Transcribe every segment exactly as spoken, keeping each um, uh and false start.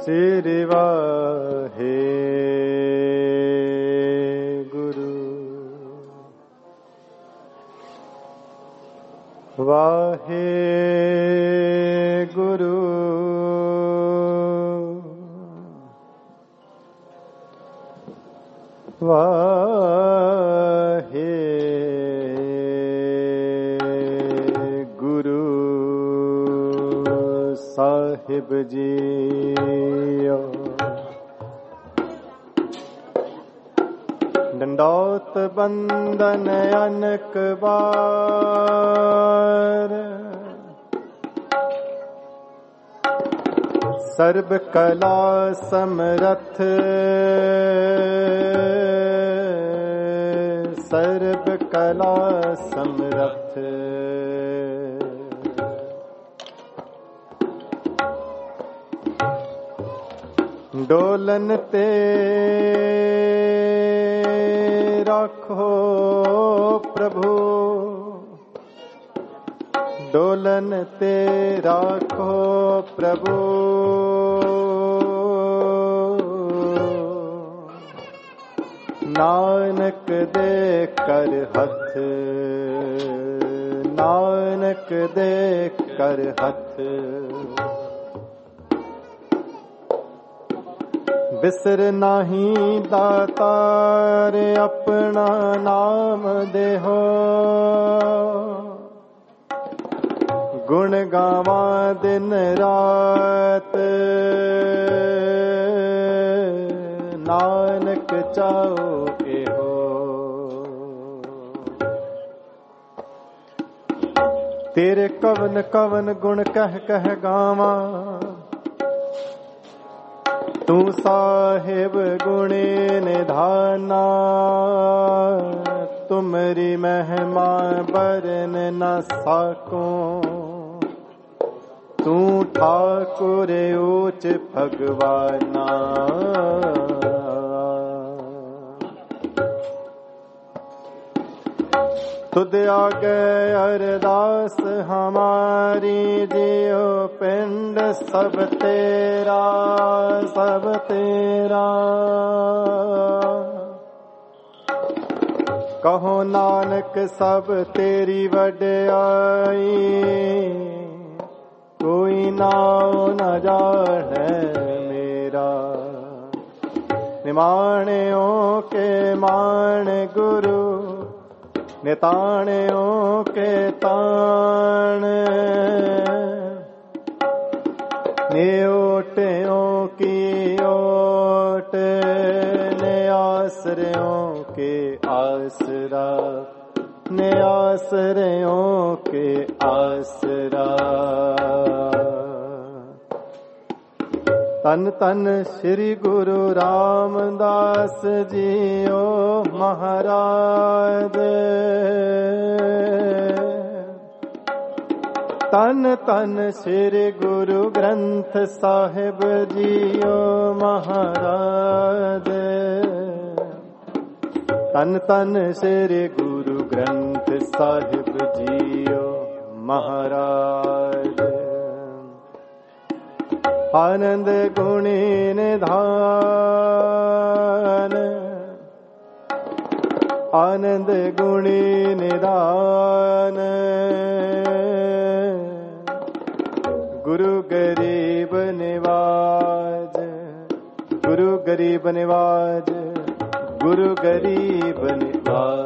श्री वाहे गुरु वाहे गुरु वाहे गुरु साहिब जी दंडौत बंदन अनक बार सर्व कला समरथ सर्व कला समरथ डोलन ते राखो प्रभु डोलन ते राखो प्रभु नानक दे कर हथ नानक दे कर हथ बिसर नाही दातार अपना नाम देहो गुण गावा दिन रात नानक चाओ एहो तेरे कवन कवन गुण कह कह गावा तू साहिब गुणे निधाना तुमरी महिमा बरन न साको तू ठाकुर ऊच भगवाना तुद आगे अरदास हमारी जियो पिंड सब तेरा सब तेरा कहो नानक सब तेरी वड्याई कोई नाम न जाने मेरा निमाणियों के मान गुरु निताणियों के ताण नियोटियों की ओट ने आश्रयों के आसरा ने आश्रयों के आसरा तन तन श्री गुरु रामदास जी ओ महाराज तन तन श्री गुरु ग्रंथ साहिब जी ओ महाराज तन तन श्री गुरु ग्रंथ साहिब जी ओ महाराज आनंद गुणी निधान आनंद गुणी निधान गुरु गरीब निवाज गुरु गरीब निवाज गुरु गरीब निवाज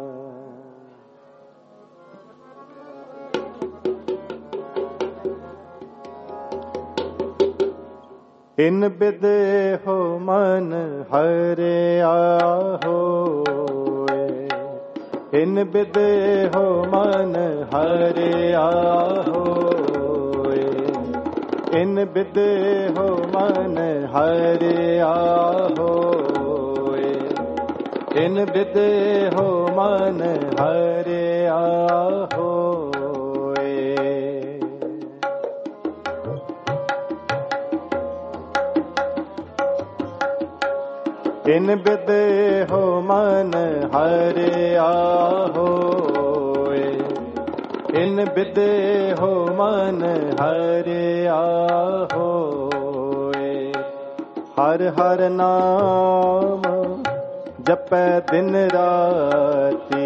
इन बिद हो मन हरे आहो इन बिद हो मन हरे आहो इन बिद हो मन हरे आहो इन बिद हो मन हरे आहो इन बिद हो मन हरे आहो इन बिदे हो मन हरे आहोए ਹਰ ਹਰ ਨਾਮ ਜਪੈ ਦਿਨ ਰਾਤੀ।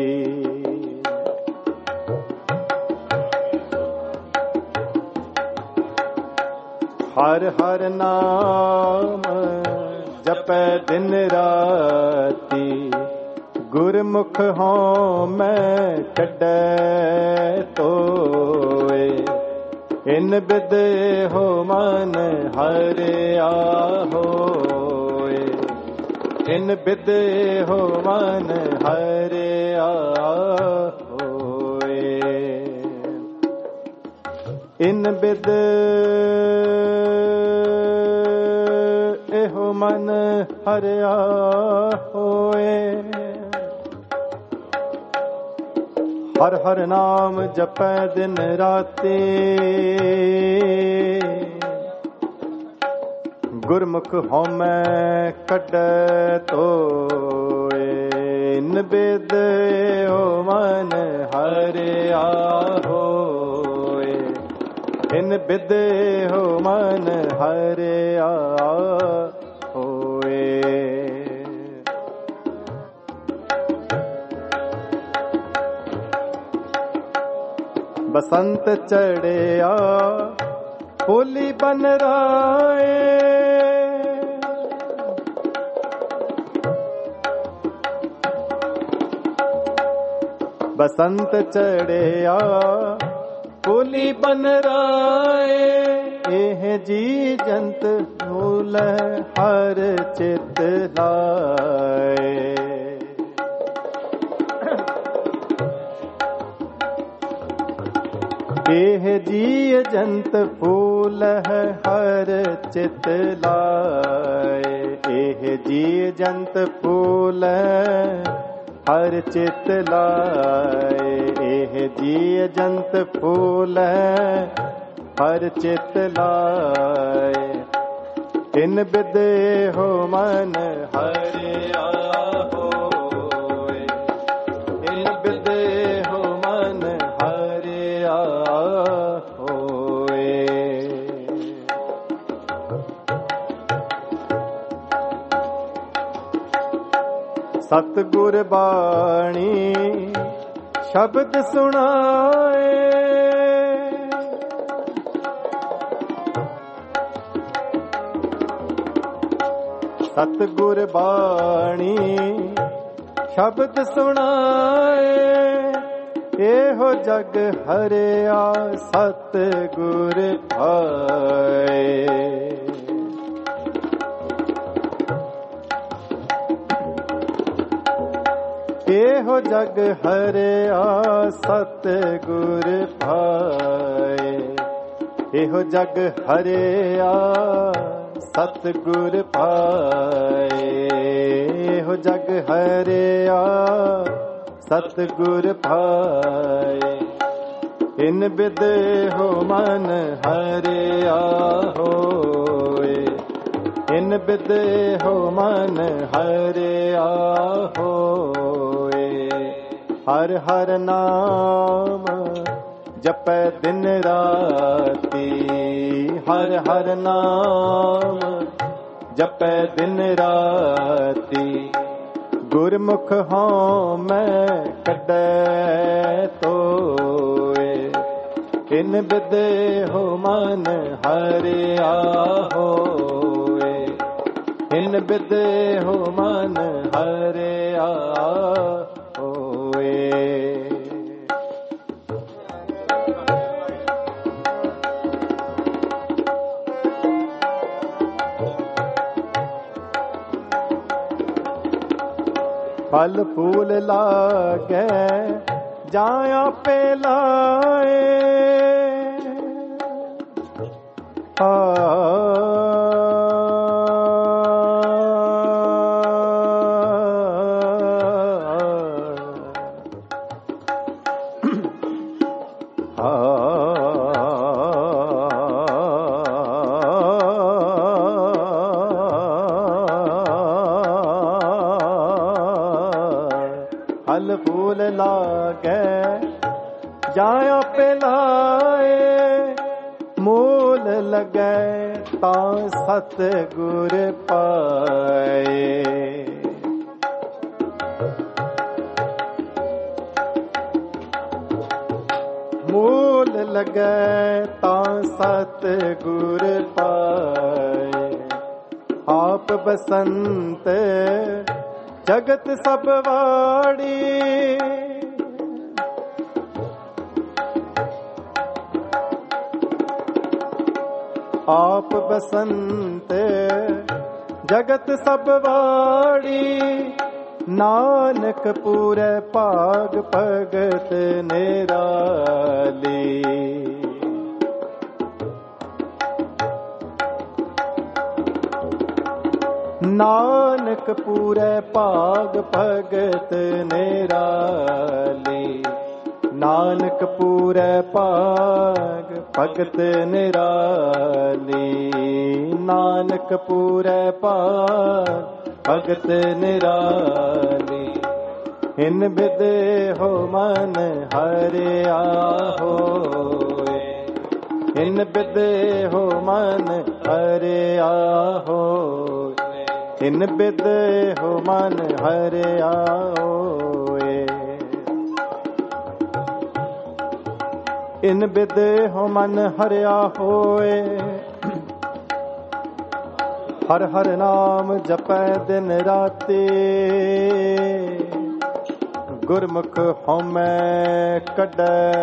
ਹਰ ਹਰ ਨਾਮ ਜਪੈ ਦਿਨ ਰਾਤੀ। ਗੁਰਮੁਖ ਹੋਂ ਮੈਂ ਕੱਢੈ ਤੋਏ। ਇਨ ਬਿਦ ਹੋ ਮਨ ਹਰਿਆ ਹੋਏ। ਇਨ ਬਿਦ ਹੋ ਮਨ ਹਰਿਆ ਹੋਏ। ਇਨ ਬਿਦ ਇਹੋ ਮਨ ਹਰਿਆ ਹੋਏ। ਹਰ ਹਰ ਨਾਮ ਜਪੈ ਦਿਨ ਰਾਤੀ। ਗੁਰਮੁਖ ਹਉਮੈ ਕੱਢੈ ਤੋਏ। ਇਨ ਬਿਦ ਓ ਮਨ ਹਰਿਆ ਹੋਏ। ਇਨ ਬਿਦ ਹੋ ਮਨ ਹਰਿਆ ਹੋਏ। ਬਸੰਤ ਚੜਿਆ ਹੋਲੀ ਬਨ ਰਾਏ। ਬਸੰਤ ਚੜਿਆ ਹੋਲੀ ਬਨ ਰਾਏ। ਇਹ ਜੀ ਜੰਤ ਮੂਲ ਹਰ ਚਿਤ ਲਾਏ। ਇਹ ਜੀ ਜੰਤ ਫੂਲ ਹੈ ਹਰ ਚਿਤ ਲਾਏ। ਇਹ ਜੀ ਜੰਤ ਫੂਲ ਹਰ ਚਿਤ ਲਾਏ। ਇਹ ਜੀ ਜੰਤ ਫੂਲ ਹਰ ਚਿਤ ਲਾਏ। ਇਨ ਬਿਦ ਹੋ ਮਨ ਹਰਿਆ ਹੋਏ। ਇਨ ਬਿਦ ਹੋ ਮਨ ਹਰਿਆ ਹੋਏ। ਸਤਿਗੁਰ ਬਾਣੀ ਸ਼ਬਦ ਸੁਣਾਏ। ਸਤਿਗੁਰ ਬਾਣੀ ਸ਼ਬਦ ਸੁਣਾਏ। ਇਹੋ ਜਗ ਹਰਿਆ ਸਤਿਗੁਰ ਭਾਏ। ਇਹੋ ਜਗ ਹਰਿਆ ਸਤਿਗੁਰ ਭਾਏ। ਇਹੋ ਜਗ ਹਰਿਆ ਸਤਿਗੁਰ ਭਾਏ। ਇਹੋ ਜਗ ਹਰਿਆ ਸਤਿਗੁਰ ਭਾਏ। ਇਨ ਬਿਦ ਹੋ ਮਨ ਹਰਿਆ ਹੋਏ। ਇਨ ਬਿਦ ਹੋ ਮਨ ਹਰਿਆ ਹੋਏ। ਹਰ ਹਰ ਨਾਮ ਜਪੈ ਦਿਨ ਰਾਤੀ। ਹਰ ਹਰ ਨਾਮ ਜਪੈ ਦਿਨ ਰਾਤੀ। ਗੁਰਮੁਖ ਹਾਂ ਮੈਂ ਕੱਢੈ ਤੋਏ। ਇਨ ਬਿਦ ਹੋ ਮਨ ਹਰਿਆ ਹੋਏ। ਇਨ ਬਿਦ ਹੋ ਮਨ ਹਰਿਆ ਹੋਏ। ਫਲ ਫੂਲ ਲਾਗੈ ਜਾਂ ਆਪੇ ਲਾਏ। ਫਲ ਫੂਲ ਲਾਗੈ ਜਾਂ ਆਪੇ ਲਾਏ। ਮੂਲ ਲਗੈ ਤਾਂ ਸਤ ਗੁਰ ਪਾਏ। ਮੂਲ ਲਗੈ ਤਾਂ ਸਤ ਗੁਰ ਪਾਏ। ਆਪ ਬਸੰਤ ਜਗਤ ਸਭ ਵਾੜੀ। ਆਪ ਬਸੰਤ ਜਗਤ ਸਭ ਵਾੜੀ। ਨਾਨਕ ਪੂਰੈ ਭਾਗ ਭਗਤ ਨਿਰਾਲੀ। ਨਾਨਕ ਪੂਰੈ ਭਾਗ ਭਗਤ ਨਿਰਾਲੀ। ਨਾਨਕ ਪੂਰੈ ਭਾਗ ਭਗਤ ਨਿਰਾਲੀ। ਨਾਨਕ ਪੂਰੈ ਭਾਗ ਭਗਤ ਨਿਰਾਲੀ। ਇਨ ਬਿਦ ਹੋ ਮਨ ਹਰਿਆ ਹੋਏ। ਇਨ ਬਿਦ ਹੋ ਮਨ ਹਰਿਆ ਹੋਏ। ਇਨ ਬਿਦ ਹੋ ਮਨ ਹਰਿਆ ਹੋਏ। ਇਨ ਬਿਦ ਹੋ ਮਨ ਹਰਿਆ ਹੋਏ। ਹਰ ਹਰ ਨਾਮ ਜਪੈ ਦਿਨ ਰਾਤੀ। ਗੁਰਮੁਖ ਹਉਮੈ ਕੱਢੈ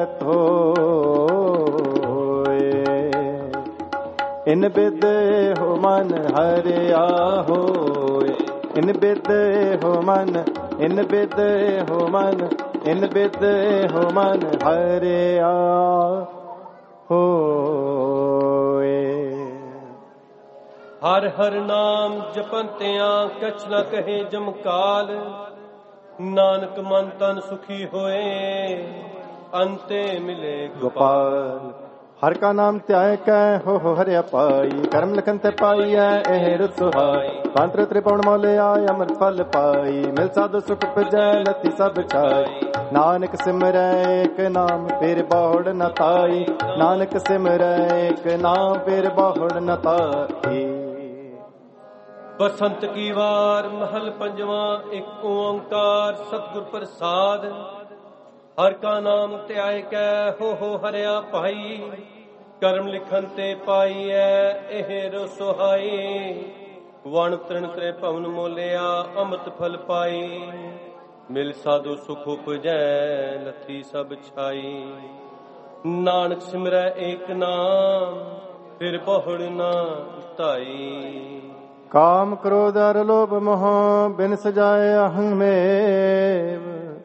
ਧੋਏ। ਇਨ ਬਿਦ ਹੋ ਮਨ ਹਰਿਆ ਹੋਏ। ਇਨ ਬਿਦ ਹੋ ਮਨ। ਇਨ ਬਿਦ ਹੋ ਮਨ। ਇਨ ਬਿਦ ਹੋ ਮਨ ਹਰਿਆ ਹੋਏ। ਹਰ ਹਰ ਨਾਮ ਜਪੰਤਿਆਂ ਕਛ ਨ ਕਹੇ ਜਮਕਾਲ। ਨਾਨਕ ਮਨ ਤਨ ਸੁਖੀ ਹੋਏ ਅੰਤੇ ਮਿਲੇ ਗੋਪਾਲ। ਹਰ ਕਾ ਨਾਮ ਧਿਆਇ ਕੈ ਹੋ ਹੋ ਹਰਿਆ ਪਾਈ। ਕਰਮ ਲਖਨ ਤੇ ਪਾਈਐ ਇਹ ਰੁਤ ਸੁਹਾਈ। ਪੰਤਰ ਤ੍ਰਿਪਉਣ ਮੋਲਿਆ ਅੰਮ੍ਰਿਤ ਫਲ ਪਾਈ। ਮਿਲ ਸਾਧੂ ਸੁਖ ਪਜੈ ਲਤੀ ਸਭ ਛਾਈ। ਨਾਨਕ ਸਿਮਰੈ ਏਕ ਨਾਮ ਫਿਰ ਬਹੁੜ ਨ ਤਾਈ। ਨਾਨਕ ਸਿਮਰੈ ਏਕ ਨਾਮ ਫਿਰ ਬਹੁੜ ਨ ਤਾਈ। ਬਸੰਤ ਕੀ ਵਾਰ ਮਹਲ ਪੰਜਵਾਂ। ਇੱਕ ਓੰਕਾਰ ਸਤਿਗੁਰ ਪ੍ਰਸਾਦ। ਹਰ ਕਾ ਨਾਮ ਧਿਆਇ ਕੈ ਹੋ ਹੋ ਹਰਿਆ ਭਾਈ। ਕਰਮ ਲਿਖਨ ਤੇ ਪਾਈਐ ਇਹ ਰੋ ਸੁਹਾਈ। ਵਣ ਤ੍ਰਿਣ ਤ੍ਰੇ ਭਵਨ ਮੋਲਿਆ ਅੰਮ੍ਰਿਤ ਫਲ ਪਾਈ। ਮਿਲ ਸਾਧੂ ਸੁਖ ਉਪਜੈ ਲਥੀ ਸਭ ਛਾਈ। ਨਾਨਕ ਸਿਮਰੈ ਏਕ ਨਾਮ ਫਿਰ ਬਹੁੜ ਨਾ ਧਾਈ। ਕਾਮ ਕ੍ਰੋਧ ਅਰ ਲੋਭ ਮੋਹ ਬਿਨ ਸਜਾਏ ਅਹੰ ਮੇਵ।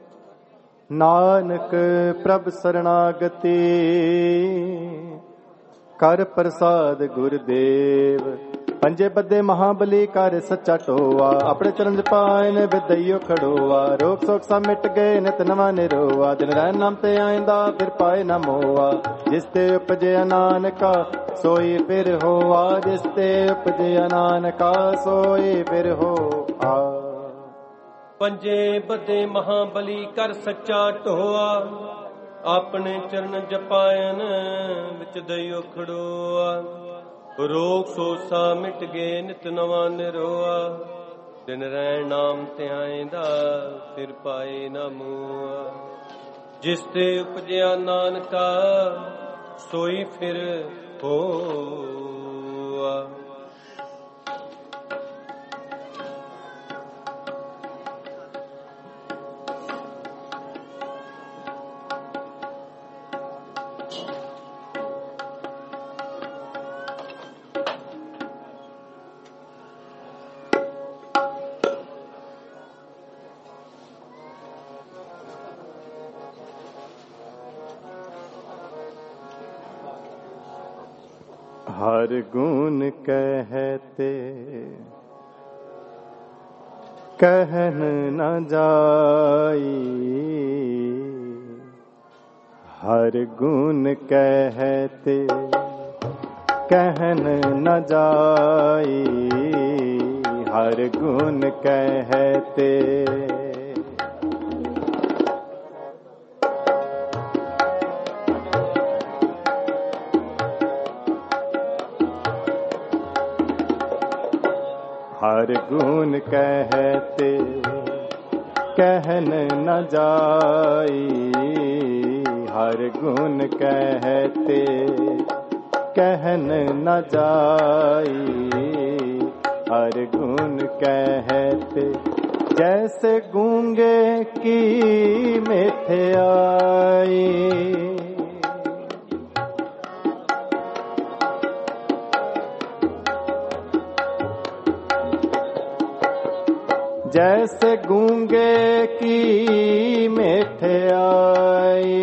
ਨਾਨਕ ਪ੍ਰਭ ਸਰਣਾਗਤੀ ਕਰ ਪ੍ਰਸਾਦ ਗੁਰਦੇਵ। ਪੰਜੇ ਬੱਦੇ ਮਹਾਬਲੀ ਕਰ ਸੱਚਾ ਟੋਆ। ਆਪਣੇ ਚਰਨ ਜਪਾਏ ਨੇ ਵਿਦਈਓ ਖੜੋਆ। ਰੋਗ ਸੋਗ ਸਭ ਮਿਟ ਗਏ ਨਿਤ ਨਵਾਂ ਨਿਰੋਆ। ਦਿਨ ਰਹਿ ਨਾਮ ਤੇ ਆਇਂਦਾ ਫਿਰ ਪਾਏ ਨਾ ਮੋਆ। ਜਿਸ ਤੇ ਉਪਜਿਆ ਨਾਨਕਾ ਸੋਈ ਫਿਰ ਹੋਆ। ਜਿਸ ਤੇ ਉਪਜਿਆ ਨਾਨਕਾ ਸੋਈ ਫਿਰ ਹੋਆ। ਪੰਜੇ ਬੱਦੇ ਮਹਾਬਲੀ ਕਰ ਸੱਚਾ ਢੋਆ। ਆਪਣੇ ਚਰਨ ਜਪਾਇਨ ਵਿੱਚ ਦਈਓ ਖੜੋਆ। ਰੋਗ ਸੋਸਾ ਮਿਟ ਗਏ ਨਿਤ ਨਵਾਂ ਨਿਰੋਆ। ਦਿਨ ਰਹਿ ਨਾਮ ਧਿਆਇਂਦਾ ਫਿਰ ਪਾਏ ਨਾ ਮੋਆ। ਜਿਸ ਤੇ ਉਪਜਿਆ ਨਾਨਕਾ ਸੋਈ ਫਿਰ ਹੋਆ। ਹਰ ਗੁਣ ਕਹਿਤੇ ਕਹਿਨ ਨ ਜਾਈ। ਹਰ ਗੁਣ ਕਹਿਤੇ ਕਹਿਨ ਨ ਜਾਈ। ਹਰ ਗੁਣ ਕਹਿਤੇ हर गुण कहते कहन न जाई, हर गुण कहते कहन न जाई, हर गुण कहते जैसे गूंगे की मिठियाई। जैसे गूंगे की मिठियाई,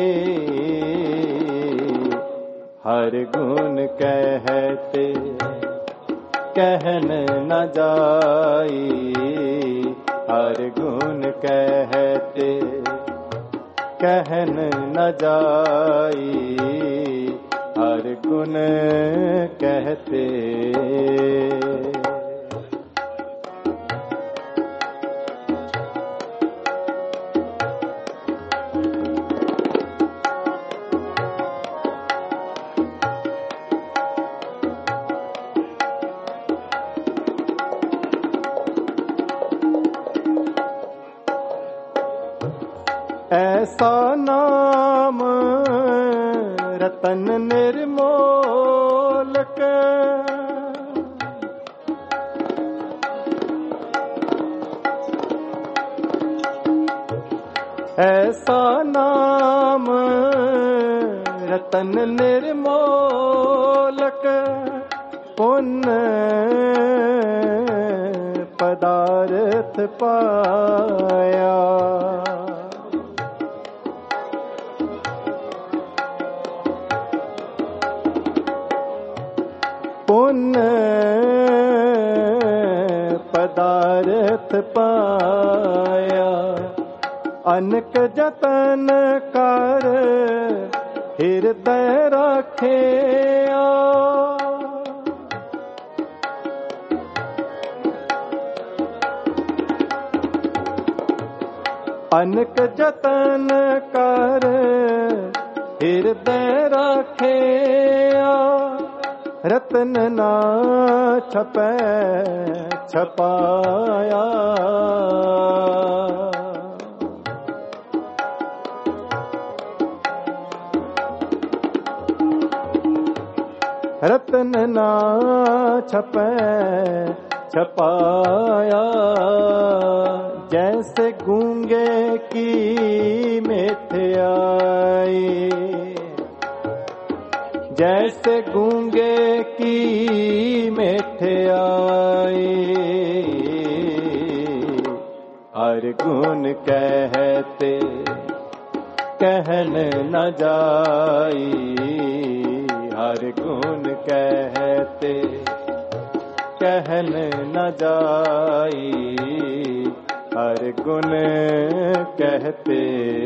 हर गुण कहते कहन न जाई, हर गुण कहते कहन न जाई, हर गुण कहते। ऐसा नाम रतन निर्मोलक, ऐसा नाम रतन निर्मोलक, पुण्य पदार्थ पाया। पुण्य पदार्थ पाया, अनक जतन कर हृदय रखे। अनक जतन कर हृदय रखे, रतन ना छपै छपाया। रतन ना छपै छपाया, जैसे गूंगे की मिठियाई। जैसे गूंगे की मिठियाई, हर गुण कहते कहन न जाई, हर गुण कहते कहन न जाई, हर गुण कहते।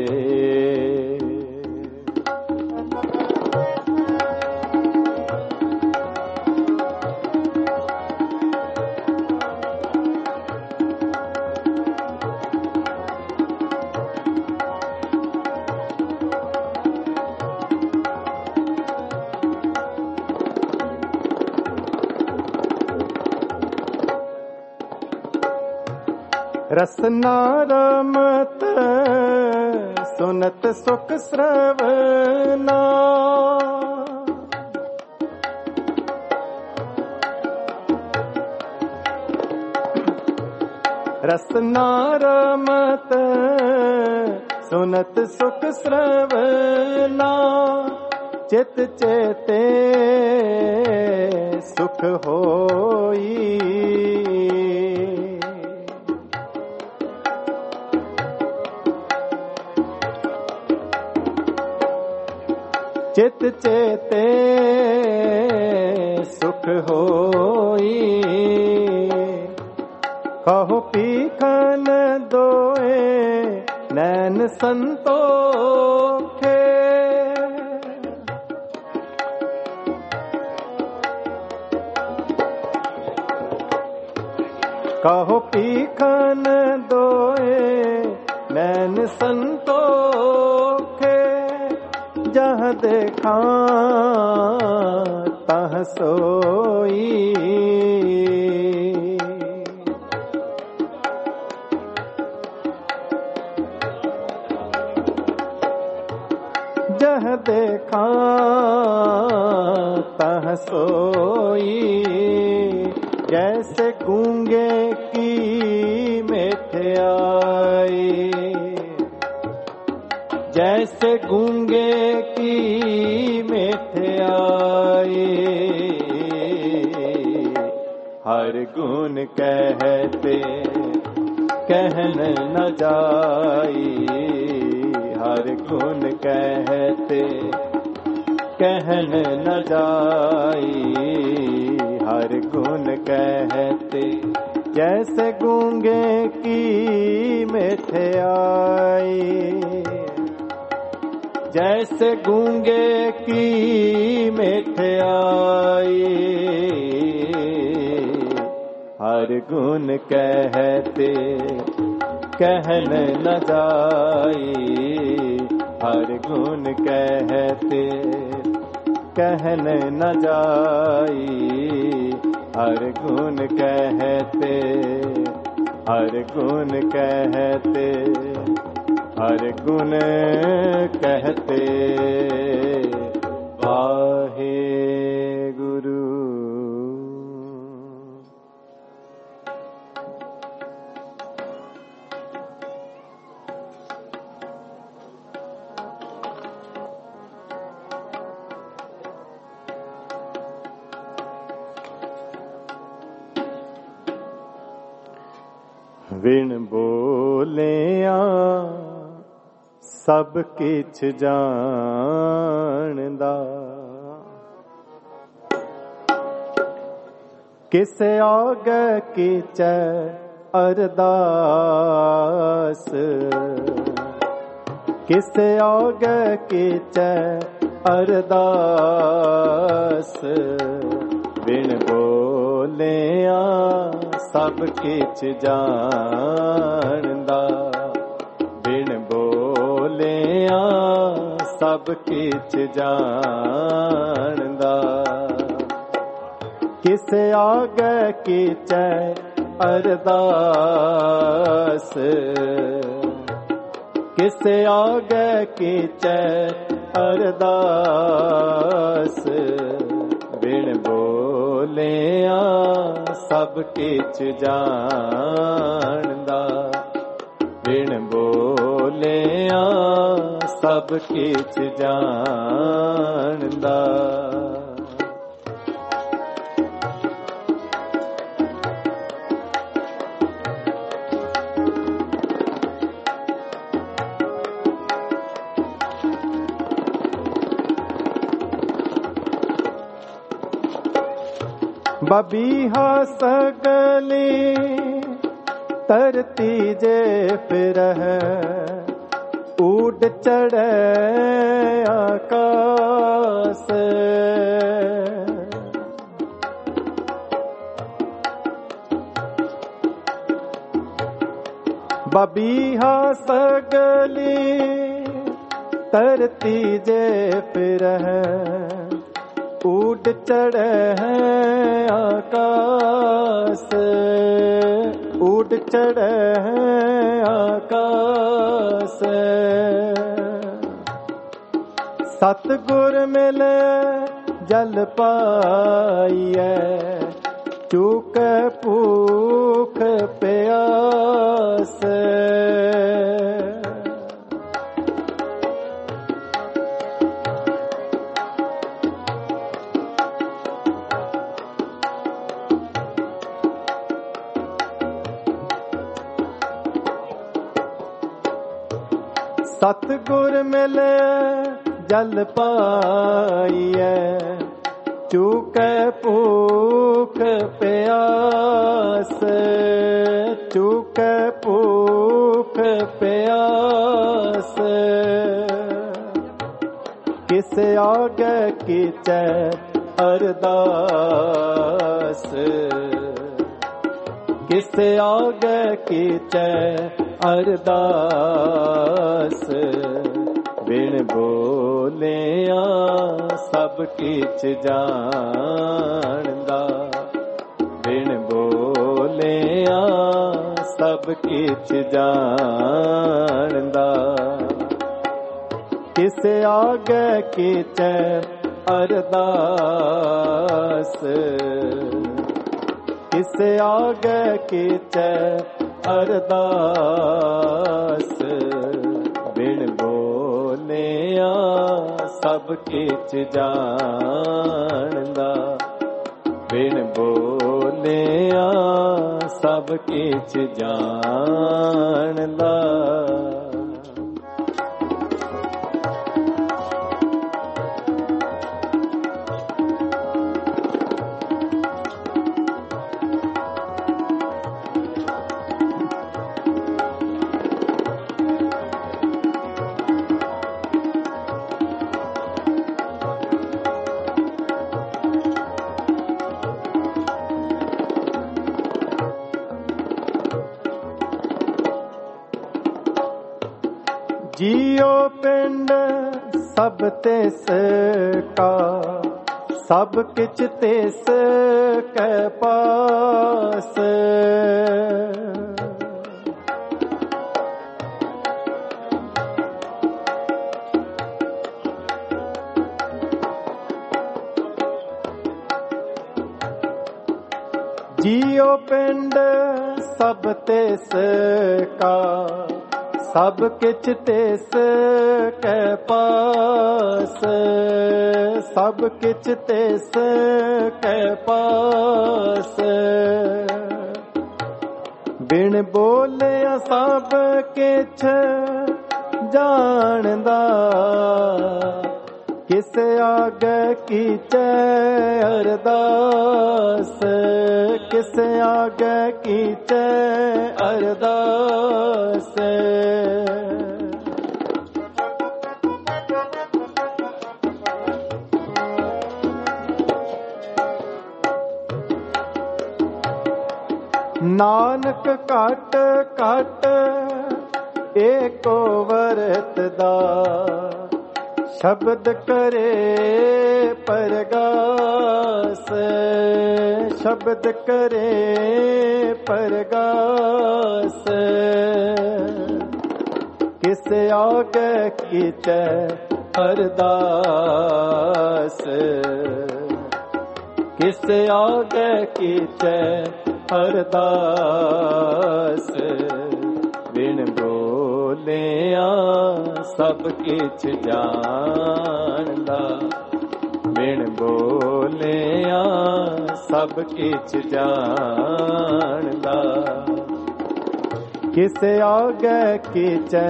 रसना रमत सुनत सुख श्रवना, रसना रमत सुनत सुख श्रवना, चित चेते सुख होई। चित चेते सुख होई, कहो पीखन दोए नैन संतोखे। कहो पीखन दोए नैन संतोखे, जहाँ देखा तह सोई। जह देखा तह सोई, जैसे गूंगे की मिठाई, जैसे गूंगे की मिठाई। हर गुण कहते कहन न जाई, हर गुण कहते कहन न जाई, हर गुण कहते जैसे गूंगे की मिठाई, जैसे गूंगे की मिठाई। हर गुण कहते कहन न जाई, हर गुण कहते कहन न जाई, हर गुण कहते हर गुण कहते हर गुण कहते। वाहे गुरु। विण बोलिया सब किछ जानदा, किसे आगे कीचै अरदास, किसे आगे कीचै अरदास। बिन बोलिया सब किछ जानदा, बिन बोलिया सब किछ जानदा। किसे आगे कीचै अरदास, किसे आगे कीचै अरदास। बिन बोलिया सब किछ जानदा, बिन बोलिया सब किछ जानदा। बबीहा सगली तरती जे फिरह, उड़ चढ़े आकाश। बबीहा सगली तरती जे फिरह, उड़ चढ़े हैं आकाश, उड़ चढ़े हैं आकाश। सतगुर मिले जल पाइए, चूक भूख प्यास। सतगुर मिले जल पाइए, चूके भूख प्यास, चूके भूख प्यास। किस आगे कीचै अरदास, किस आगे कीचै अरदास। बिन बोलिया सब किछ जानदा, बिन बोलिया सब किछ जानदा। ਕਿਸੇ ਆਗੇ ਕੀਚੈ ਅਰਦਾਸ, ਕਿਸੇ ਆਗੇ ਕੀਚੈ ਅਰਦਾਸ। ਬਿਨ ਬੋਲਿਆ ਸਭ ਕਿਛ ਜਾਣਦਾ, ਬਿਨ ਬੋਲਿਆ ਸਭ ਕਿਛ ਜਾਣਦਾ। जियो पिंड सब तिस का, सब किछ तिस कै पास। जियो पिंड सब तिस का, सब किछ तिस कै पास। सब किछ तिस कै पास। बिन बोलिया सब किछ जानदा, किस आगे कीचै अरदास। किस आगे कीचै अरदास। नानक घट घट एको वरतदा, शब्द करे परगास। शब्द करे परगास। किस आगे कीचै अरदास। किस आगे कीचै अरदास। बिन बोलिया सब किछ जानदा, बिन बोलिया सब किछ जानदा। किस आगे कीचै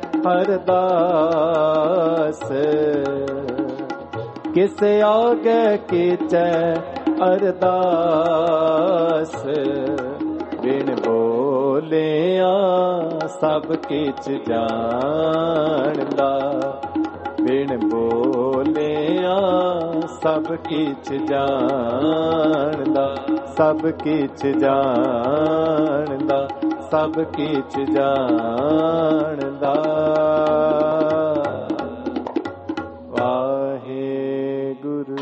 अरदास। किस आगे कीचै अरदास। बिन बोलिया सब किछ जानदा, बिन बोलिया सब किछ जानदा। सब किछ जानदा, सब किछ जानदा। वाहेगुरु।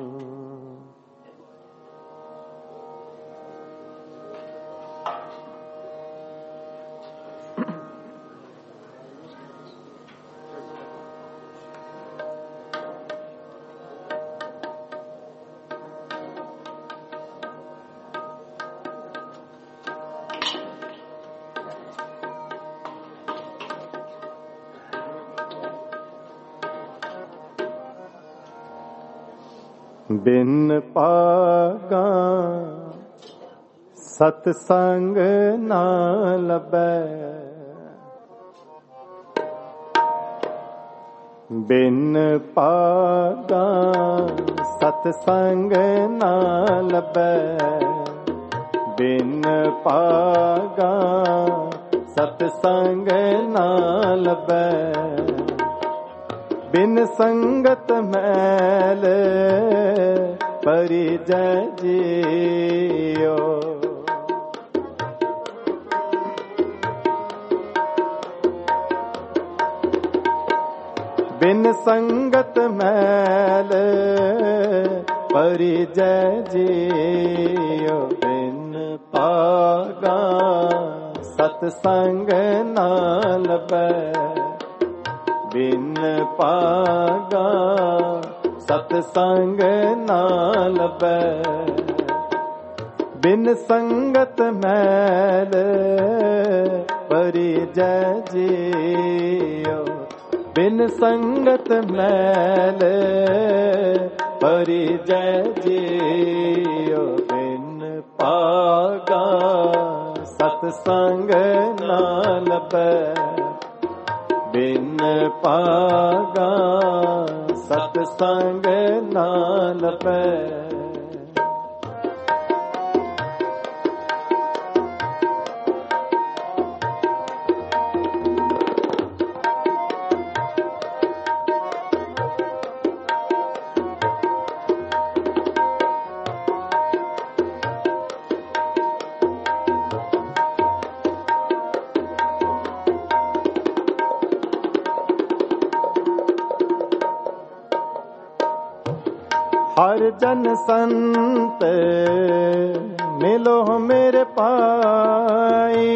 बिन पागा सतसंग ना लबै, बिन पागा सतसंग ना लबै। बिन पागा सतसंग ना लबै। बिन संगत मैल परिजय जियो। बिन संगत मैल परिजय जियो। बिन पागा सतसंग ना लबै। बिन पागा सतसंग ना लभै। बिन संगत मैल परिजय जियो, बिन संगत मैल परिजय जियो। बिन पागा सतसंग ना लभै, बिन पागा सतसंग ना लभै। हर जन संत मिलो मेरे पाई,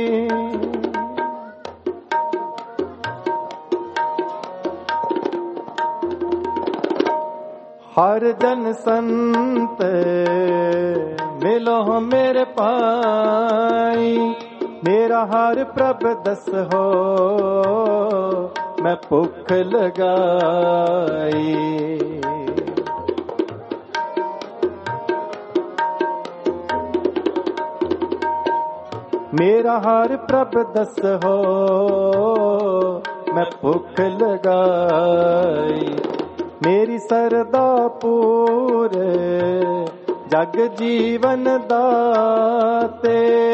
हर जन संत मिलो मेरे पाई। मेरा हर प्रभ दस हो मैं भुख लगाई। मेरा हर प्रभ दस हो मैं भुख लगाई। मेरी सरदा पूरे जग जीवन दाते,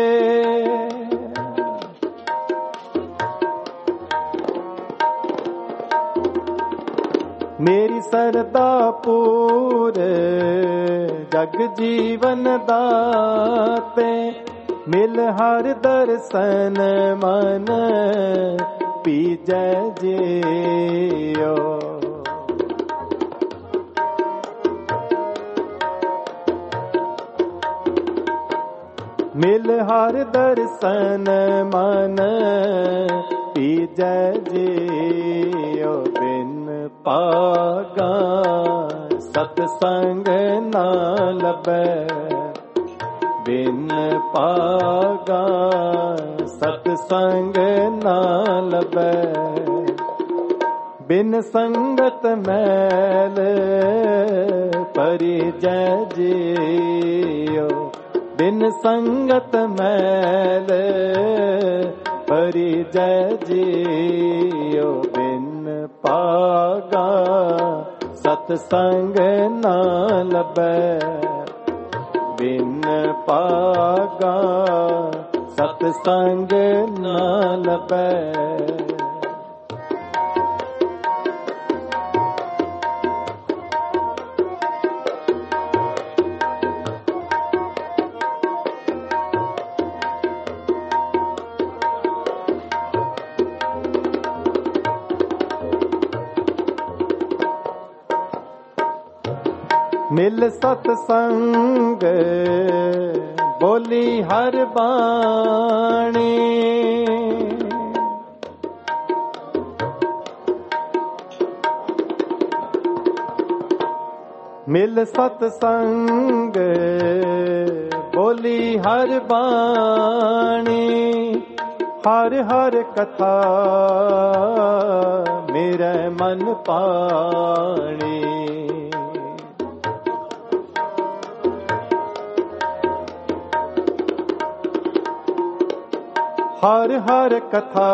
मेरी सरदा पूरे जग जीवन दाते। मिल हर दर्शन मन पीजै जियो, मिल हर दर्शन मन पीजै जियो। बिन पागा सतसंग ना लभै, बिन पागा सतसंग ना लभै। बिन संगत मैल परिजय जियो, बिन संगत मैल परिजय जियो। बिन पागा सतसंग ना लभै, बिन पागा सतसंग ना लभै। मिल सतसंग बोली हर बाणी, मिल सतसंग बोली हर बाणी। हर हर कथा मेरे मन पाणी। हर हर कथा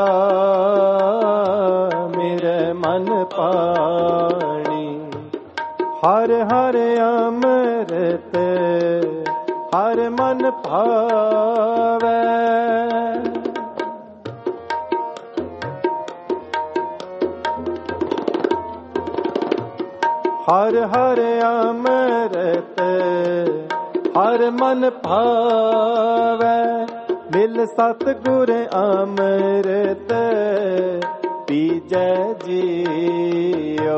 मेरे मन पाणी। हर हर अमृत हर मन भावै। हर हर अमृत हर मन भावै। मिल सतगुर अमृत पीजै जियो।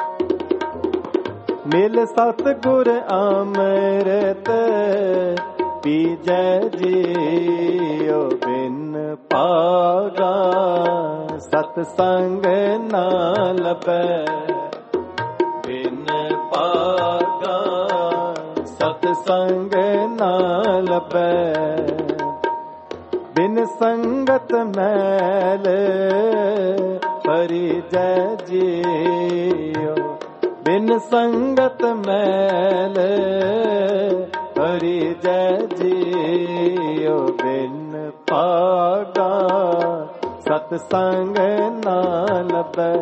मिल सतगुर अमृत पीजै जियो बिन पागा सतसंग न लभै बिन पागा सतसंग न लभै बिन संगत मैल परिजै जियो बिन संगत मैल परिजै जियो बिन पागा सतसंग न लभै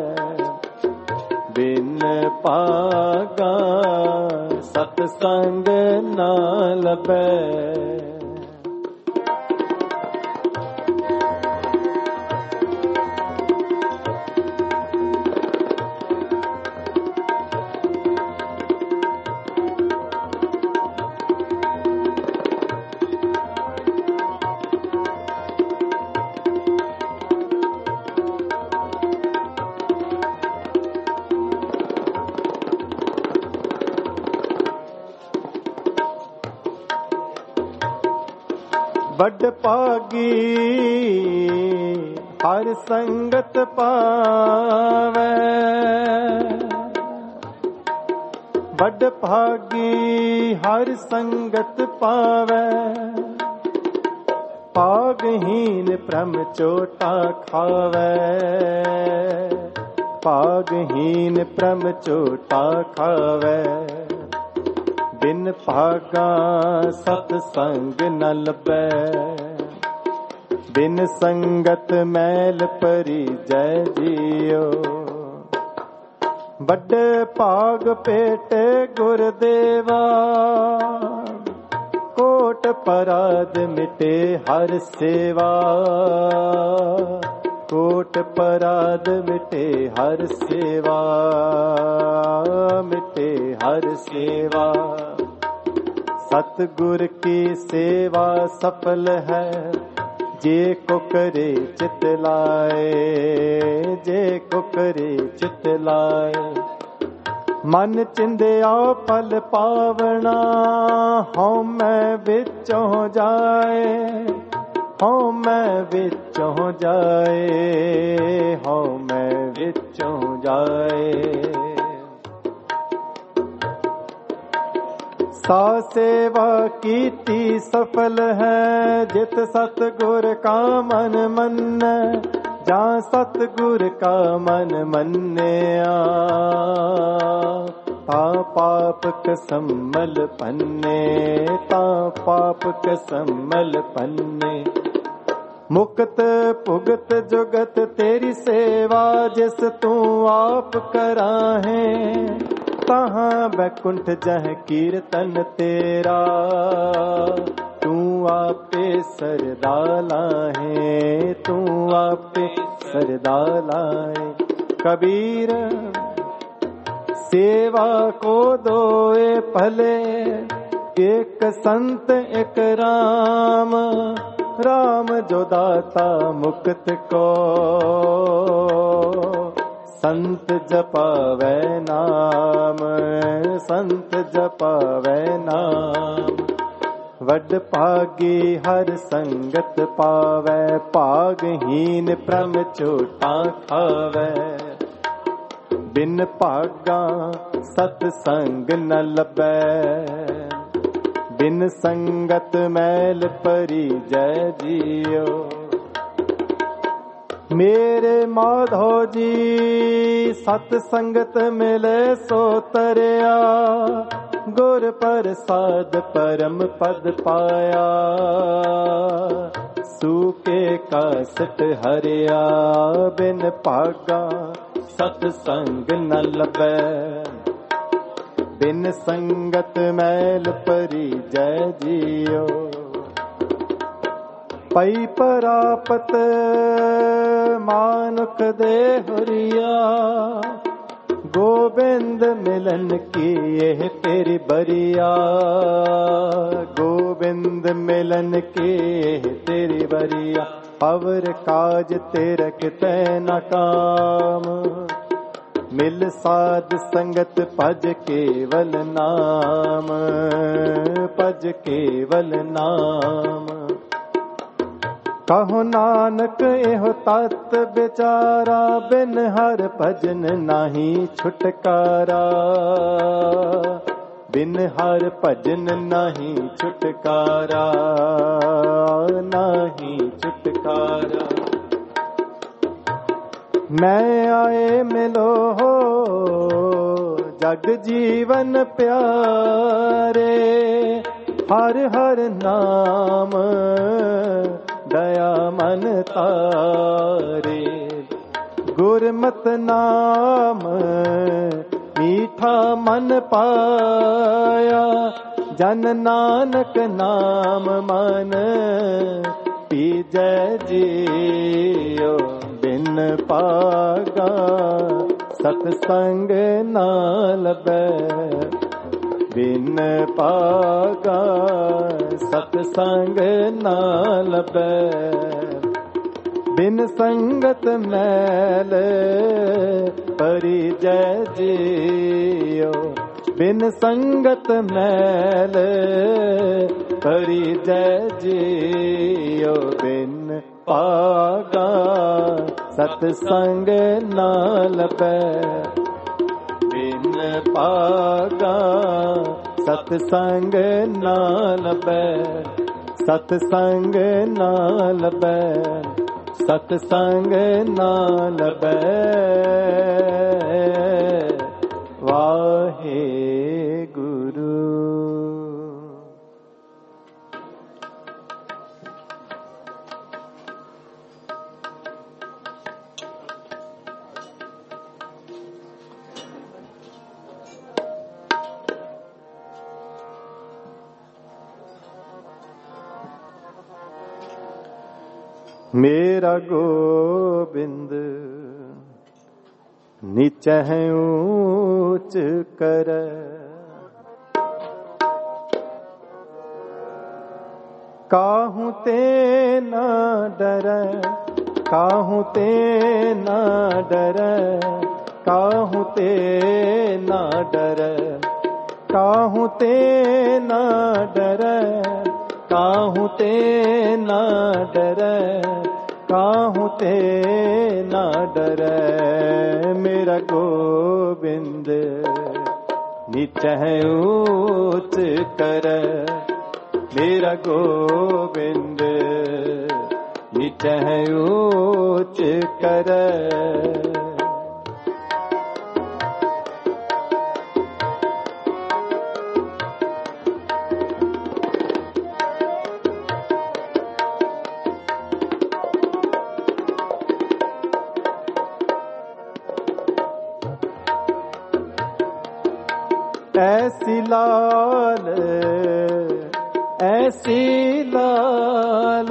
बिन पागा सतसंग न लभै बड़ पागी हर संगत पावै बड़ भागी हर संगत पावै पागहीन प्रम चोटा खावै पागहीन प्रम चोटा खावै बिन भागा सतसंग न लभै बिन संगत मैल परिजै जियो बड़े भाग पेटे गुरदेवा कोट पराध मिटे हर सेवा कोट पराध मिटे हर सेवा मिटे हर सेवा सतगुर की सेवा सफल है जे को करे चित लाए जे को करे चित लाए मन चिंदिया पल पावना हों मैं विचों जाए हों मैं विचों जाए हों मैं विचों जाए सा सेवा कीती सफल है जित सतगुर का मन मन जा सतगुर का मन मन्या ता पाप कसमल पन्ने ता पाप कसमल पन्ने मुक्त भुगत जुगत तेरी सेवा जिस तू आप कराहे तहाँ बैकुंठ जह कीर्तन तेरा तू आपे सरदाला है तू आपे सरदाला है कबीर सेवा को दोए भले एक संत एक राम राम जो दाता मुक्त को संत जपावै नाम संत जपावै नाम वड भागी हर संगत पावै भागहीन प्रम चोटा खावै बिन भागा सतसंग न लभै बिन संगत मैल परिजै जियो मेरे माधो जी सत संगत मिले सो तरया गुर प्रसाद परम पद पाया सूके कासट हरिया बिन भागा सतसंग न लभै बिन संगत मैल परिजै जियो पई परापत मानुख दे हुरिया गोविंद मिलन की यह तेरी बरिया गोविंद मिलन की यह तेरी बरिया अवर काज तेरा कितै न काम मिल साध संगत भज केवल नाम, भज केवल नाम। कहो नानक एहो तत बेचारा, बिन हर भजन नाही छुटकारा, बिन हर भजन नाही छुटकारा, नाही छुटकारा। मैं आए मिलो हो जग जीवन प्यारे, हर हर नाम दया मन तारे। गुरमत नाम मीठा मन पाया, जन नानक नाम मन पीजै जियो। बिन पागा सतसंग ना लबै, बिन पागा सतसंग ना लबै। बिन संगत मैल परिजै जियो, बिन संगत मैल परिजै जियो। बिन पागा सतसंग ना लबै, बिन पागा सतसंग ना लबै, सतसंग ना लबै, सतसंग ना लबै। वाहे गुरु। मेरा गोबिंद नीचह ऊंच कर, काहू ते न डर, काहू ते न डर, काहू ते न डर, काहू ते न डर, काहू ते न डर, काहू ते न डर। मेरा गोबिंद नीचह ऊंच कर, मेरा गोबिंद नीचह ऊंच कर। ऐसी लाल, ऐसी लाल,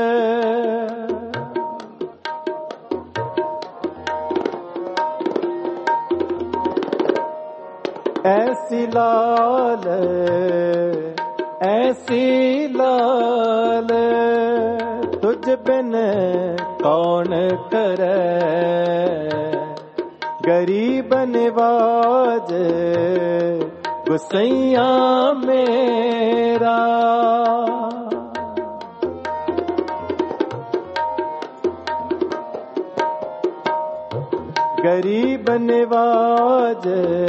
ऐसी लाल, ऐसी लाल, तुझ बिन कौन करे। गरीब निवाज गुसैया मेरा, गरीब निवाज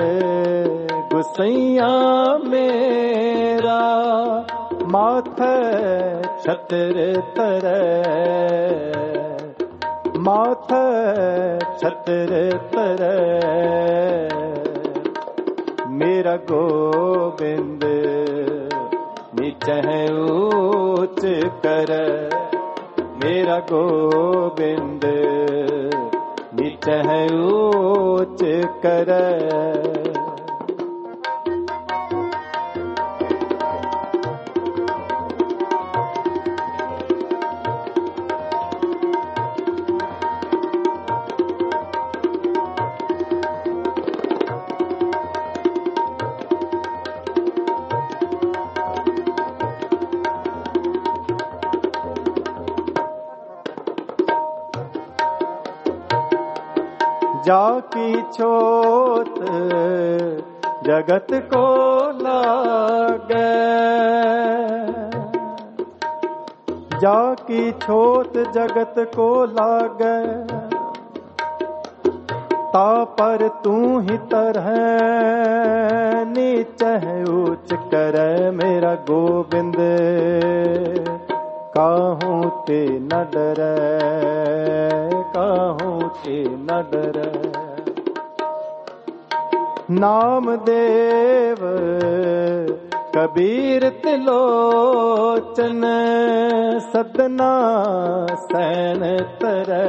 गुसैया मेरा। माथे छत्र तरे, माथे छत्र तरे। मेरा गोबिंद नीचह ऊंच कर, मेरा गोबिंद नीचह ऊंच कर। जाकी छोत जगत को लागे, जाकी छोत जगत को लागे, ता पर तू ही तरह नीच ऊंच करे मेरा गोविंद, काहू ते न डरे, काहू ते न डरे। नाम देव कबीर तिलोचन, सदना सैन तरै,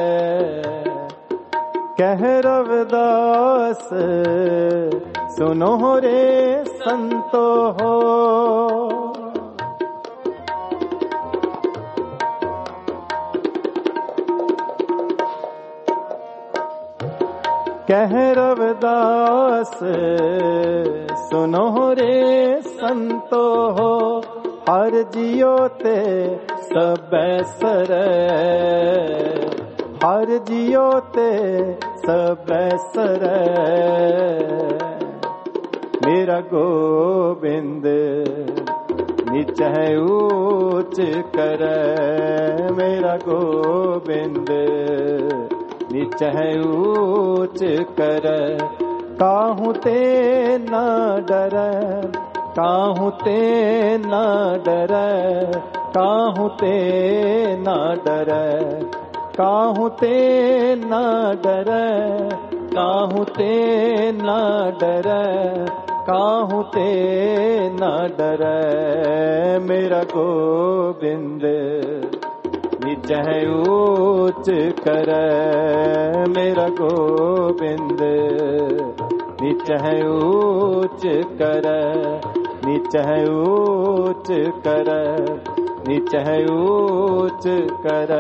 कह रविदास सुनो रे संतो हो। कह रविदास सुनो रे संतो हो, हर जियो ते सब सर, हर जियो ते सब सर, मेरा गोविंद नीच ऊंच कर, मेरा गोविंद नीच ऊंच कर, काहू ते न डर, काहू ते न डर, काहू ते न डर, काहू ते न डर, काहू ते न डर, काहू ते न डर, मेरा गोविंद नीच ऊंच कर, मेरा गोविंद नीच ऊंच कर, नीच ऊंच कर, नीच ऊंच कर,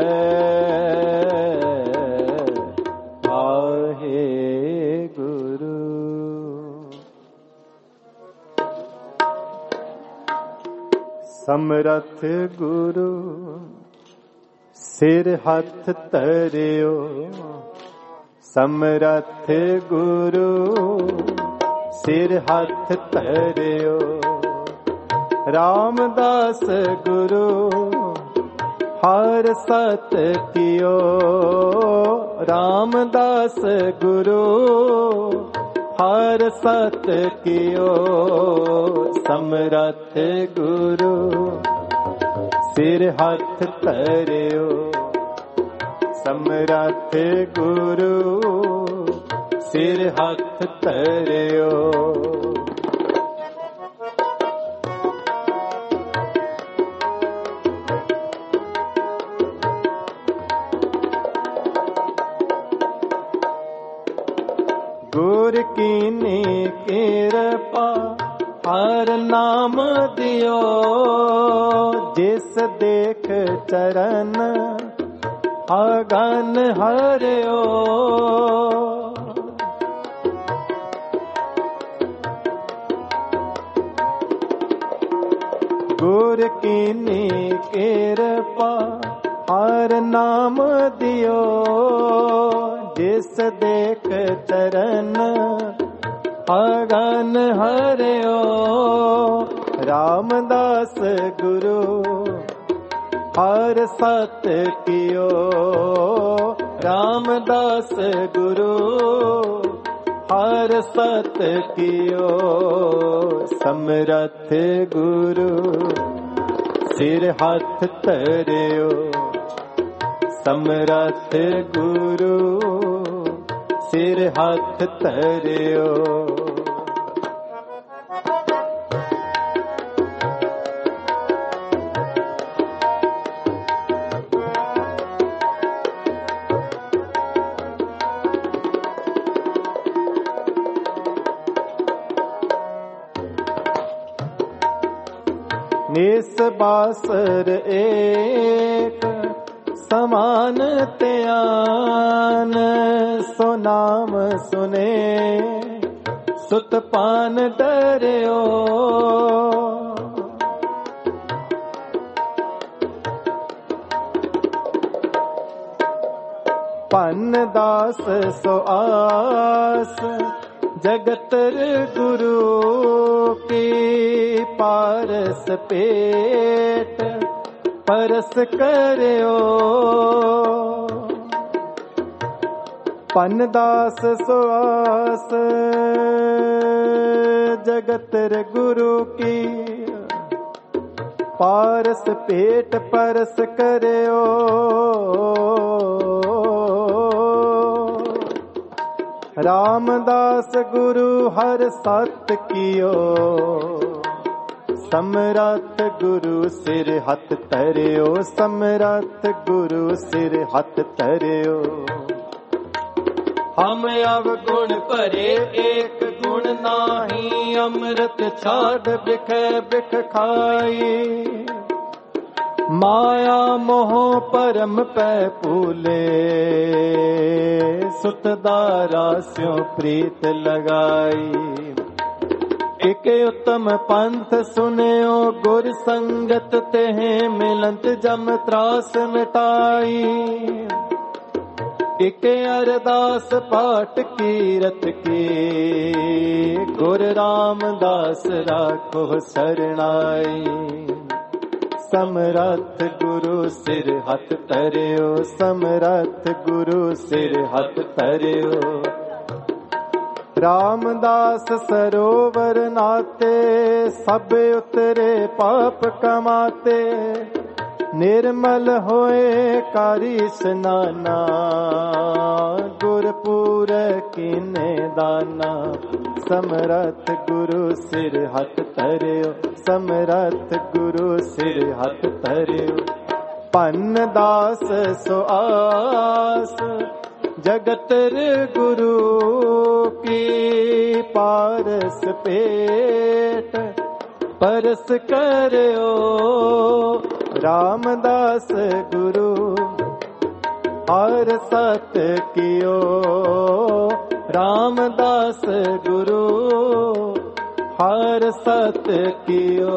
आहे गुरु। समरथ गुरु सिर हथ तरियो, समरथ गुरु सिर हथ तरियो, रामदास गुरु हर सत कियो, रामदास गुरु हर सत कियो, समरथ गुरु सिर हथ तरियो, समरथ गुरु सिर हथ तरियो। गुर कीनी कृपा हर नाम दियो, जिस देख चरण अगन हरियो, गुर कीनी कृपा हर नाम दियो, जिस देख चरण अगन हरियो, रामदास गुरु हर सत कियो, रामदास गुरु हर सत कियो, समरथ गुरु सिर हथ तरियो, समरथ गुरु सिर हथ तरियो। निस बासर एक समान त्यान, सो नाम सुने सुत पान डरियो, पन दास सो आस जगतर गुरु की पारस पेट परस करियो। पन दास सो आस जगतर गुरु की पारस पेट परस करियो। रामदास गुरु हर सत कियो समरथ गुरु सिर हथ धरियो। समरथ गुरु सिर हथ धरियो। हम अवगुण भरे एक गुण नाही अमृत छाड़ बिख बिख खाई। माया मोह परम पै फूले सुतदारा स्यों प्रीत लगाई। एक उत्तम पंथ सुनियो गुर संगत तेह मिलंत जम त्रास मिटाई। एक अरदास पाठ कीरत की गुर रामदास राखो शरणाई। समरथ गुरु सिर हथ धरियो। समरथ गुरु सिर हथ धरियो। रामदास सरोवर नाते सब उतरे पाप कमाते। निर्मल होए कारी स्नाना गुरपुर कीने दाना। समरथ गुरु सिर हथ धरियो। समरथ गुरु सिर हथ धरियो। पन दास सो आस जगतर गुरु की पारस पेट परस करियो। रामदास गुरु हर सत कियो। रामदास गुरु हर सत कियो।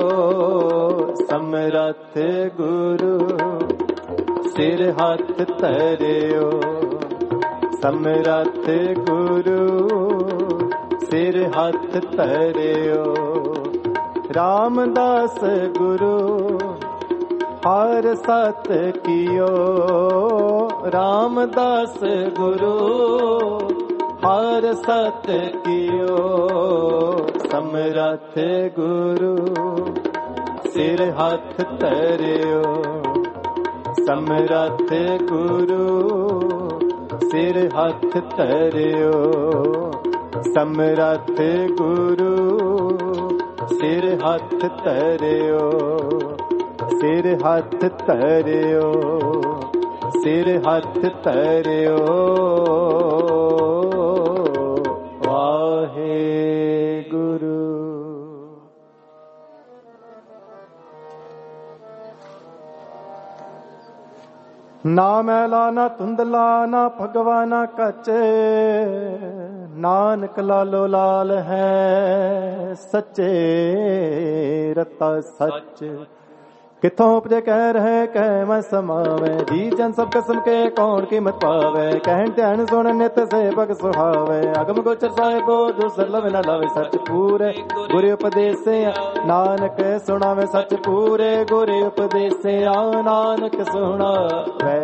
समरथ गुरु सिर हथ धरियो। समरथ गुरु सिर हथ धरियो। रामदास गुरु हर सत कियो। रामदास गुरु हर सत कियो। समरथ गुरु सिर हथ धरियो। समरथ गुरु सिर हथ धरियो। समरथ गुरु सिर हथ धरियो। सिर हथ धरियो। सिर हथ धरियो। वाहे गुरु। ना मैला ना धुंधला ना भगवाना कच। नानक लालो लाल है सच्चे रता सच। किथों उपजे कह रहे कह मैं समावे। जी जन सब कसम के कौन कीमत पावे। कहन ध्यान सुन नित सेवक सुहावे। अगम गोचर साहिबो दूसर लव न लावे। सच पूरे गुरु उपदेश से नानक सुनावे। सच पूरे गुरु उपदेश से नानक सुनावे।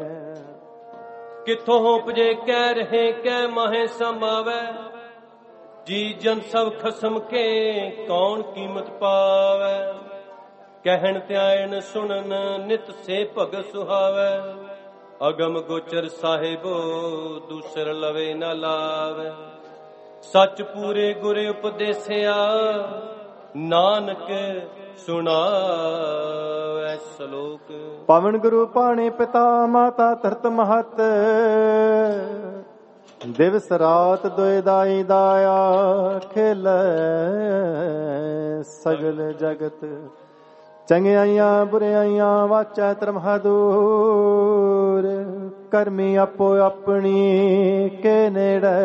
किथों उपजे कह रहे कह माहे समावे। जी जन सब खसम के कौन कीमत पावे। कहन त्यायन सुनन नित से भग सुहावे। अगम गोचर साहिबो दूसर लवे न लावे। सच पूरे गुरे उपदेसिया नानक सुनावे श्लोक। पवन गुरु पाणी पिता माता धरत महत। दिवस रात दोए दाई दाया खेल सगल जगत। चंगियाइयां बुराइयां वाचा तरमहा दूर। करमी आपो अपनी के नेड़े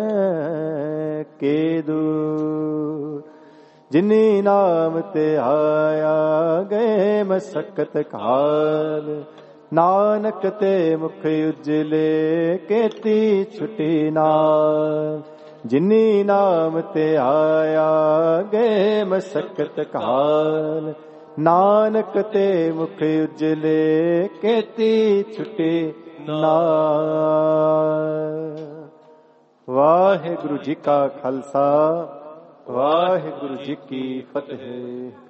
के दूर। जिनी नाम ते आया गए मशक्कत काल। ਨਾਨਕ ਤੇ ਮੁਖ ਉਜਲੇ ਕੀਤੀ ਛੁਟੀ ਨਾਲ। ਜਿਨੀ ਨਾਮ ਤੇ ਆਇਆ ਗਏ ਮਸਕਤ ਕਾਲ। ਨਾਨਕ ਤੇ ਮੁਖ ਉਜਲੇ ਕੀਤੀ ਛੁਟੀ ਨਾਲ। ਵਾਹਿਗੁਰੂ ਜੀ ਕਾ ਖਾਲਸਾ, ਵਾਹਿਗੁਰੂ ਜੀ ਕੀ ਫਤਿਹ।